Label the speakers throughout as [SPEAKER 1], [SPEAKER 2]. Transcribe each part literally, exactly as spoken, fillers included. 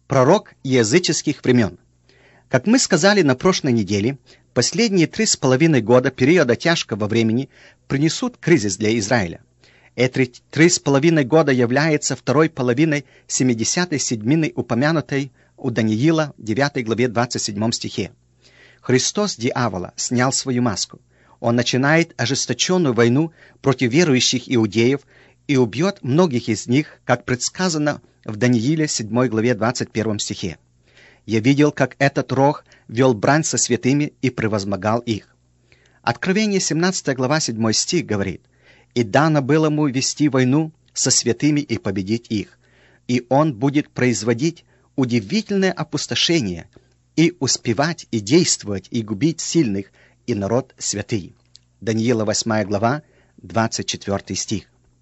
[SPEAKER 1] Пророк языческих времен. Как мы сказали на прошлой неделе, последние три с половиной года периода тяжкого времени принесут кризис для Израиля. Эти три с половиной года являются второй половиной семидесятой седьмины, упомянутой у Даниила в девятой главе двадцать седьмом стихе. Христос дьявола снял свою маску. Он начинает ожесточенную войну против верующих иудеев и убьет многих из них, как предсказано в Данииле седьмой главе двадцать первом стихе. «Я видел, как этот рог вел брань со святыми и превозмогал их». Откровение семнадцатая глава седьмой стих говорит: «И дано было ему вести войну со святыми и победить их, и он будет производить удивительное опустошение и успевать и действовать и губить сильных и народ святый». Даниила восьмая глава двадцать четвёртый стих.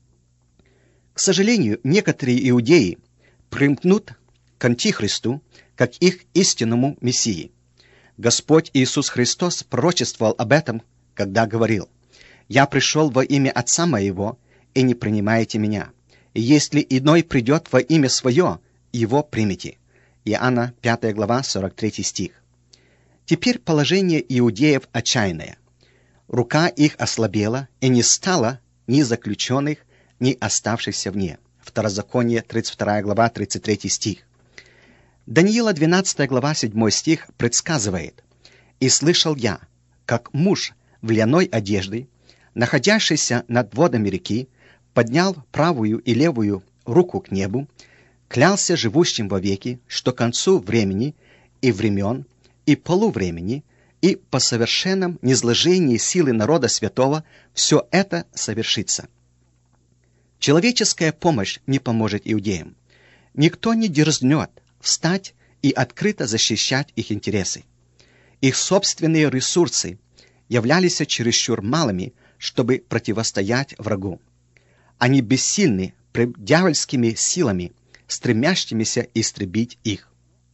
[SPEAKER 1] К сожалению, некоторые иудеи примкнут к Антихристу, как их истинному Мессии. Господь Иисус Христос пророчествовал об этом, когда говорил: «Я пришел во имя Отца Моего, и не принимаете Меня. И если иной придет во имя Свое, его примите». Иоанна пятая глава сорок третий стих. Теперь положение иудеев отчаянное. Рука их ослабела, и не стало ни заключенных, ни оставшихся вне. Второзаконие тридцать вторая глава тридцать третий стих. Даниила двенадцатая глава седьмой стих предсказывает: «И слышал я, как муж в льняной одежде, находящийся над водами реки, поднял правую и левую руку к небу, клялся живущим вовеки, что к концу времени и времен, и полувремени, и по совершенном низложении силы народа святого все это совершится». Человеческая помощь не поможет иудеям. Никто не дерзнет встать и открыто защищать их интересы. Их собственные ресурсы являлись чересчур малыми, чтобы противостоять врагу. Они бессильны пред дьявольскими силами, стремящимися истребить их.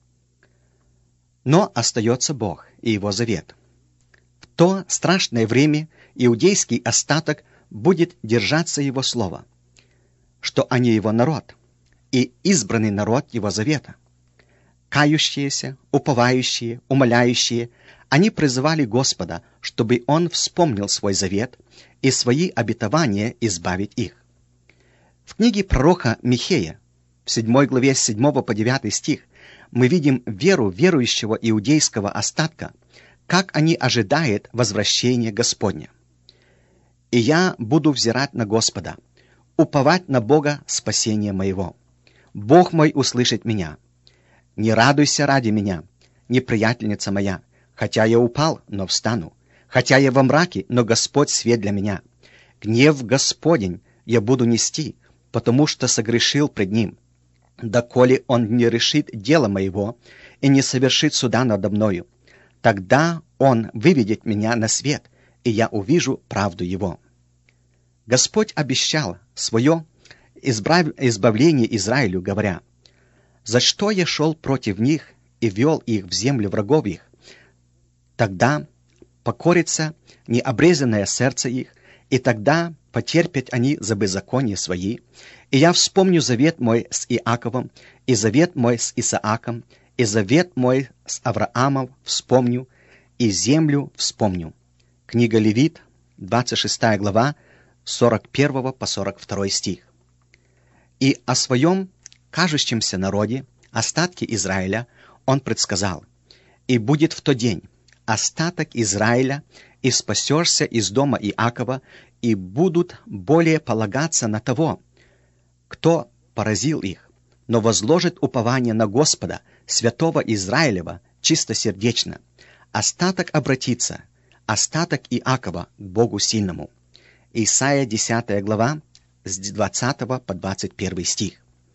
[SPEAKER 1] Но остается Бог и Его завет. В то страшное время иудейский остаток будет держаться Его слова, что они Его народ и избранный народ Его завета. Кающиеся, уповающие, умоляющие, они призывали Господа, чтобы Он вспомнил свой завет и свои обетования избавить их. В книге пророка Михея, в седьмой главе с седьмого по девятый стих, мы видим веру верующего иудейского остатка, как они ожидают возвращения Господня. «И я буду взирать на Господа, уповать на Бога спасения моего. Бог мой услышит меня. Не радуйся ради меня, неприятельница моя, хотя я упал, но встану, хотя я во мраке, но Господь свет для меня. Гнев Господень я буду нести, потому что согрешил пред Ним. Доколе Он не решит дело моего и не совершит суда надо мною, тогда Он выведет меня на свет, и я увижу правду Его». Господь обещал свое избрав... избавление Израилю, говоря: «За что я шел против них и вел их в землю врагов их? Тогда покорится необрезанное сердце их, и тогда потерпят они за беззаконие свои. И я вспомню завет мой с Иаковом, и завет мой с Исааком, и завет мой с Авраамом вспомню, и землю вспомню». Книга Левит, двадцать шестая глава, сорок первого по сорок второй стих. И о своем кажущемся народе, остатке Израиля, он предсказал: «И будет в тот день остаток Израиля, и спасешься из дома Иакова, и будут более полагаться на того, кто поразил их, но возложит упование на Господа, святого Израилева, чистосердечно. Остаток обратится, остаток Иакова к Богу сильному». Исайя десятая глава, с двадцатого по двадцать первый стих.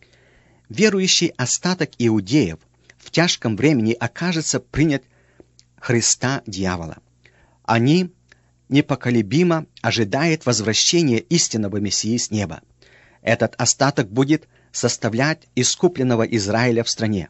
[SPEAKER 1] Верующий остаток иудеев в тяжком времени окажется принят Христа дьявола. Они непоколебимо ожидают возвращения истинного Мессии с неба. Этот остаток будет составлять искупленного Израиля в стране.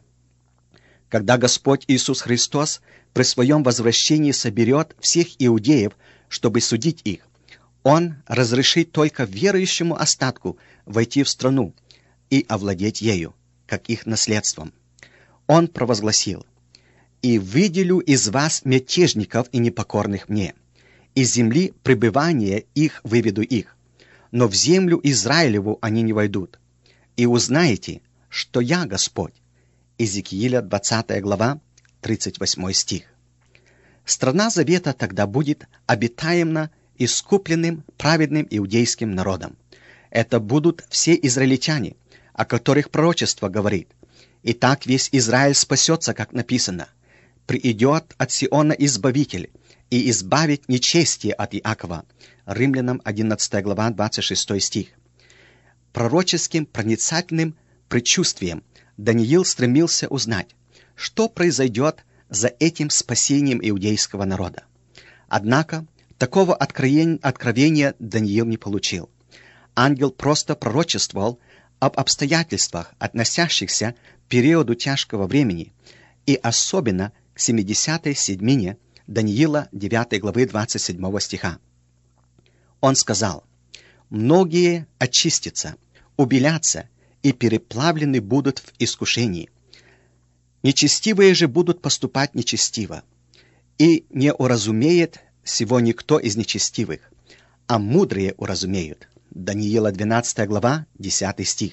[SPEAKER 1] Когда Господь Иисус Христос при своем возвращении соберет всех иудеев, чтобы судить их, Он разрешит только верующему остатку войти в страну и овладеть ею, как их наследством. Он провозгласил: «И выделю из вас мятежников и непокорных мне, из земли пребывания их выведу их, но в землю Израилеву они не войдут. И узнаете, что я Господь». Иезекииля двадцатая глава, тридцать восьмой стих. Страна Завета тогда будет обитаема искупленным праведным иудейским народом. Это будут все израильтяне, о которых пророчество говорит. И так весь Израиль спасется, как написано: «Приидет от Сиона Избавитель, и избавит нечестие от Иакова». Римлянам одиннадцатая глава, двадцать шестой стих. Пророческим проницательным предчувствием Даниил стремился узнать, что произойдет за этим спасением иудейского народа. Однако такого откровения Даниил не получил. Ангел просто пророчествовал об обстоятельствах, относящихся к периоду тяжкого времени, и особенно к семидесятой седмине Даниила девятой главы двадцать седьмого стиха. Он сказал: «Многие очистятся, убелятся и переплавлены будут в искушении. Нечестивые же будут поступать нечестиво, и не уразумеет сего никто из нечестивых, а мудрые уразумеют». Даниила двенадцатая глава, десятый стих.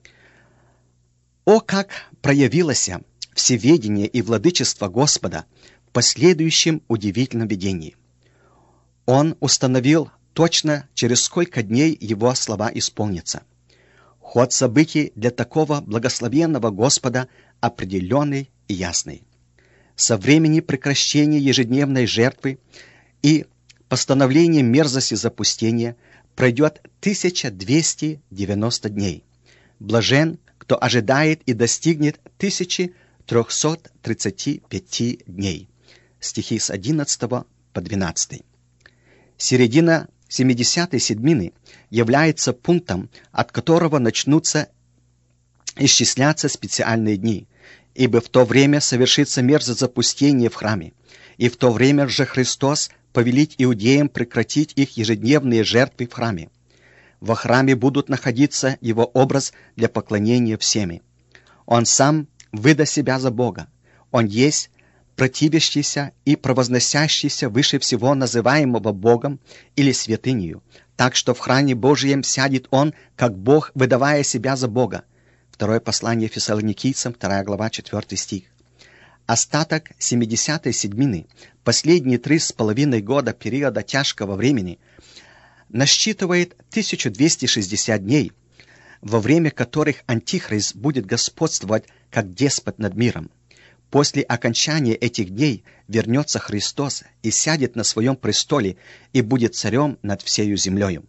[SPEAKER 1] О, как проявилось всеведение и владычество Господа в последующем удивительном видении! Он установил точно, через сколько дней его слова исполнятся. Ход событий для такого благословенного Господа определенный и ясный. Со времени прекращения ежедневной жертвы и постановления мерзости запустения пройдет тысяча двести девяносто дней. Блажен, кто ожидает и достигнет тысячи трехсот тридцати пяти дней. Стихи с одиннадцатого по двенадцатый. Середина семидесятой седмины является пунктом, от которого начнутся исчисляться специальные дни, ибо в то время совершится мерзозапустение в храме, и в то время же Христос повелит иудеям прекратить их ежедневные жертвы в храме. Во храме будут находиться его образ для поклонения всеми. Он сам выдаст себя за Бога. Он есть противящийся и провозносящийся выше всего называемого Богом или святынею, так что в храме Божием сядет он, как Бог, выдавая себя за Бога. Второе послание Фессалоникийцам, вторая глава, четвертый стих. Остаток семидесятой седмины, последние три с половиной года периода тяжкого времени, насчитывает тысячу двести шестьдесят дней, во время которых Антихрист будет господствовать как деспот над миром. После окончания этих дней вернется Христос и сядет на своем престоле и будет царем над всею землею.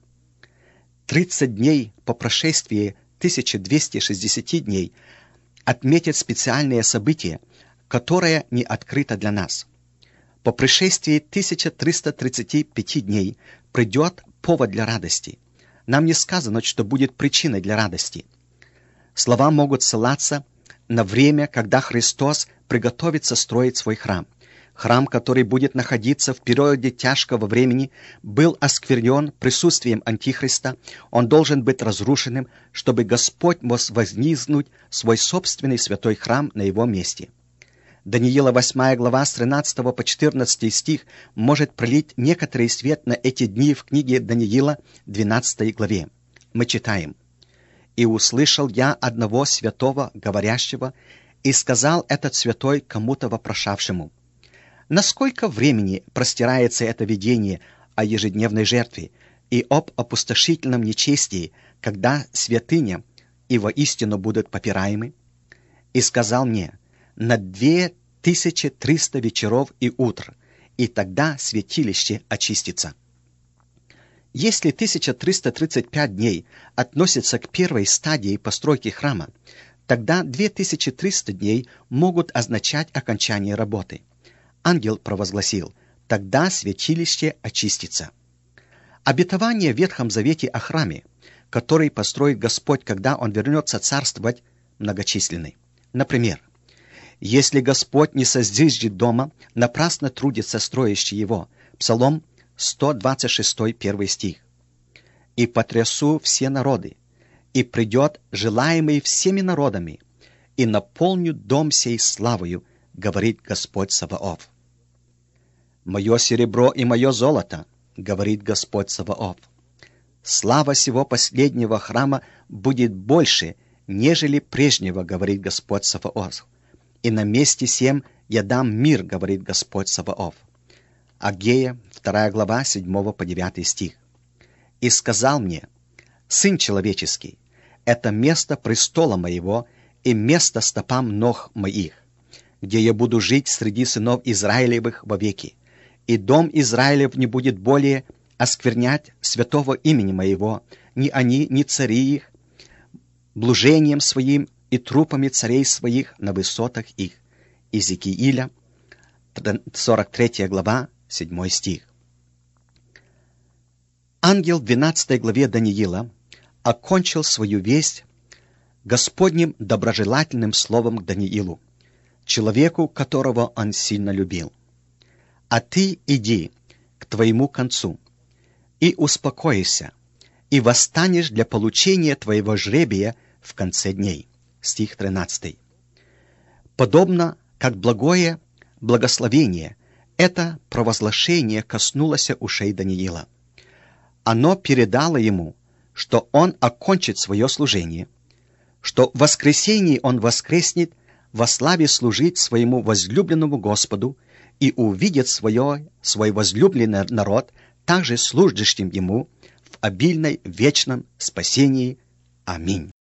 [SPEAKER 1] Тридцать дней по прошествии тысячи двухсот шестидесяти дней отметят специальное событие, которое не открыто для нас. По прошествии тысячи трёхсот тридцати пяти дней придет повод для радости. Нам не сказано, что будет причиной для радости. Слова могут ссылаться на время, когда Христос приготовится строить свой храм. Храм, который будет находиться в периоде тяжкого времени, был осквернен присутствием Антихриста. Он должен быть разрушенным, чтобы Господь мог вознизгнуть свой собственный святой храм на его месте. Даниила восьмая глава с тринадцатого по четырнадцатый стих может пролить некоторый свет на эти дни в книге Даниила двенадцатой главе. Мы читаем: «И услышал я одного святого, говорящего, и сказал этот святой кому-то вопрошавшему: насколько времени простирается это видение о ежедневной жертве и об опустошительном нечестии, когда святыня и воистину будут попираемы? И сказал мне: на две тысячи триста вечеров и утр, и тогда святилище очистится». Если тысяча триста тридцать пять дней относится к первой стадии постройки храма, тогда две тысячи триста дней могут означать окончание работы. Ангел провозгласил: «Тогда святилище очистится». Обетование в Ветхом Завете о храме, который построит Господь, когда Он вернется царствовать, многочисленны. Например: «Если Господь не созиждет дома, напрасно трудится строящий его». Псалом сто двадцать шесть, первый стих. «И потрясу все народы, и придет желаемый всеми народами, и наполню дом сей славою, говорит Господь Саваоф. Мое серебро и мое золото, говорит Господь Саваоф. Слава сего последнего храма будет больше, нежели прежнего, говорит Господь Саваоф. И на месте сем я дам мир, говорит Господь Саваоф. Агея, вторая глава, седьмого по девятый стих. И сказал мне: Сын человеческий, это место престола моего и место стопам ног моих, где я буду жить среди сынов Израилевых вовеки, и дом Израилев не будет более осквернять святого имени моего, ни они, ни цари их, блужением своим и трупами царей своих на высотах их. Иезекииля, сорок третья глава, седьмой стих. Ангел в двенадцатой главе Даниила окончил свою весть Господним доброжелательным словом к Даниилу, человеку, которого он сильно любил. «А ты иди к твоему концу, и успокоишься, и восстанешь для получения твоего жребия в конце дней». Стих тринадцатый. Подобно как благое благословение, это провозглашение коснулось ушей Даниила. Оно передало ему, что он окончит свое служение, что в воскресении он воскреснет во славе служить своему возлюбленному Господу и увидит свое, свой возлюбленный народ также служащим ему в обильной вечном спасении. Аминь.